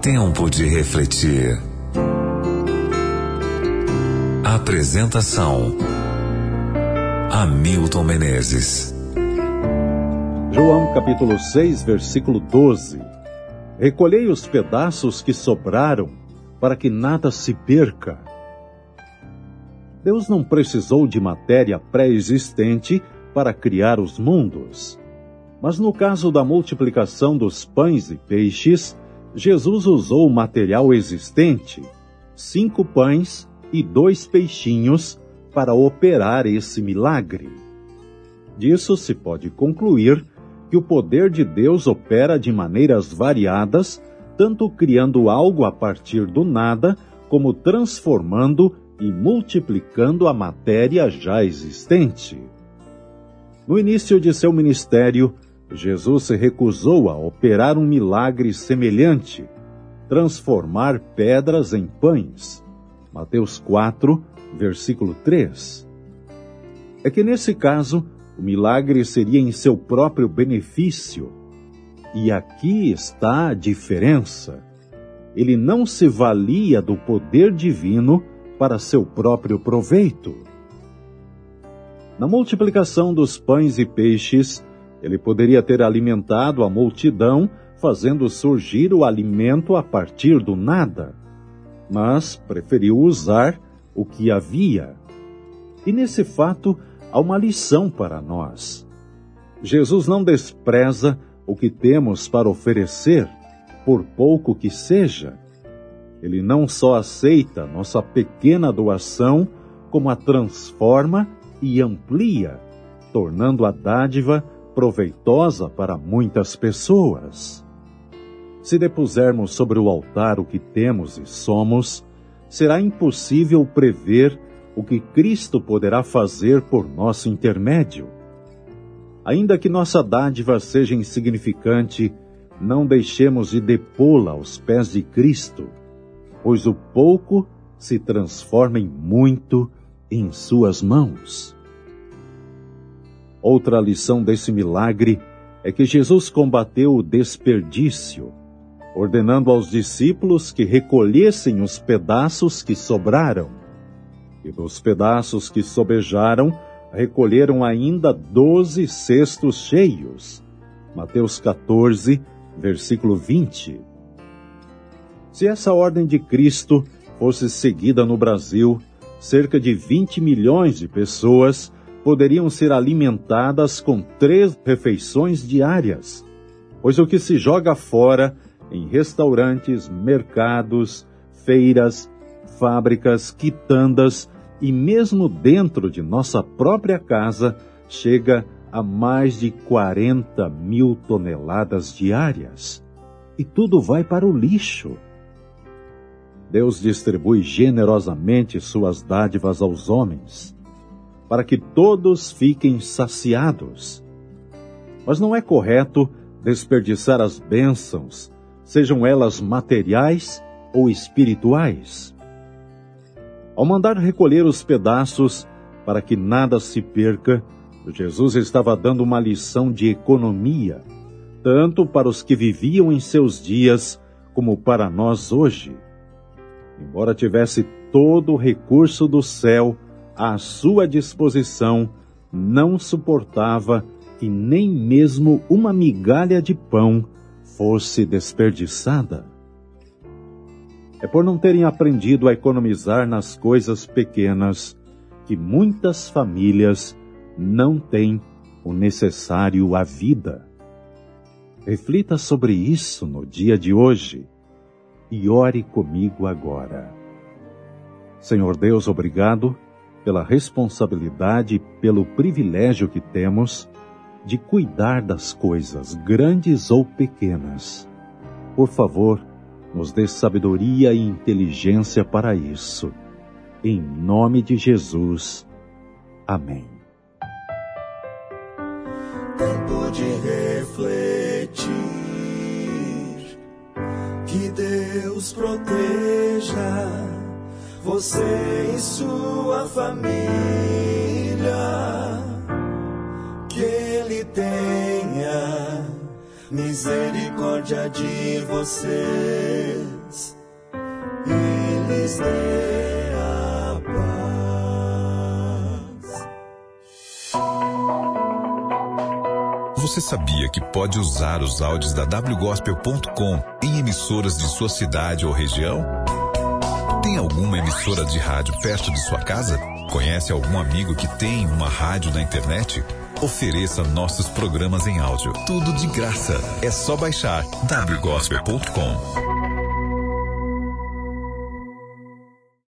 Tempo de refletir. Apresentação: Hamilton Menezes. João capítulo 6, versículo 12. Recolhei os pedaços que sobraram, para que nada se perca. Deus não precisou de matéria pré-existente para criar os mundos. Mas no caso da multiplicação dos pães e peixes, Jesus usou o material existente, 5 pães e 2 peixinhos, para operar esse milagre. Disso se pode concluir que o poder de Deus opera de maneiras variadas, tanto criando algo a partir do nada, como transformando e multiplicando a matéria já existente. No início de seu ministério, Jesus se recusou a operar um milagre semelhante, transformar pedras em pães. Mateus 4, versículo 3. É que nesse caso, o milagre seria em seu próprio benefício. E aqui está a diferença. Ele não se valia do poder divino para seu próprio proveito. Na multiplicação dos pães e peixes, ele poderia ter alimentado a multidão, fazendo surgir o alimento a partir do nada, mas preferiu usar o que havia. E nesse fato, há uma lição para nós. Jesus não despreza o que temos para oferecer, por pouco que seja. Ele não só aceita nossa pequena doação, como a transforma e amplia, tornando a dádiva proveitosa para muitas pessoas. Se depusermos sobre o altar o que temos e somos, será impossível prever o que Cristo poderá fazer por nosso intermédio. Ainda que nossa dádiva seja insignificante, não deixemos de depô-la aos pés de Cristo, pois o pouco se transforma em muito em suas mãos. Outra lição desse milagre é que Jesus combateu o desperdício, ordenando aos discípulos que recolhessem os pedaços que sobraram. E dos pedaços que sobejaram, recolheram ainda 12 cestos cheios. Mateus 14, versículo 20. Se essa ordem de Cristo fosse seguida no Brasil, cerca de 20 milhões de pessoas poderiam ser alimentadas com 3 refeições diárias, pois o que se joga fora em restaurantes, mercados, feiras, fábricas, quitandas e mesmo dentro de nossa própria casa chega a mais de 40 mil toneladas diárias. E tudo vai para o lixo. Deus distribui generosamente suas dádivas aos homens, para que todos fiquem saciados. Mas não é correto desperdiçar as bênçãos, sejam elas materiais ou espirituais. Ao mandar recolher os pedaços para que nada se perca, Jesus estava dando uma lição de economia, tanto para os que viviam em seus dias, como para nós hoje. Embora tivesse todo o recurso do céu à sua disposição, não suportava que nem mesmo uma migalha de pão fosse desperdiçada. É por não terem aprendido a economizar nas coisas pequenas que muitas famílias não têm o necessário à vida. Reflita sobre isso no dia de hoje e ore comigo agora. Senhor Deus, obrigado pela responsabilidade e pelo privilégio que temos de cuidar das coisas, grandes ou pequenas. Por favor, nos dê sabedoria e inteligência para isso. Em nome de Jesus. Amém. Tempo de refletir. Que Deus proteja você e sua família. Que Ele tenha misericórdia de você. lhes dê a paz. Você sabia que pode usar os áudios da wgospel.com em emissoras de sua cidade ou região? Tem alguma emissora de rádio perto de sua casa? Conhece algum amigo que tem uma rádio na internet? Ofereça nossos programas em áudio. Tudo de graça. É só baixar wgospel.com.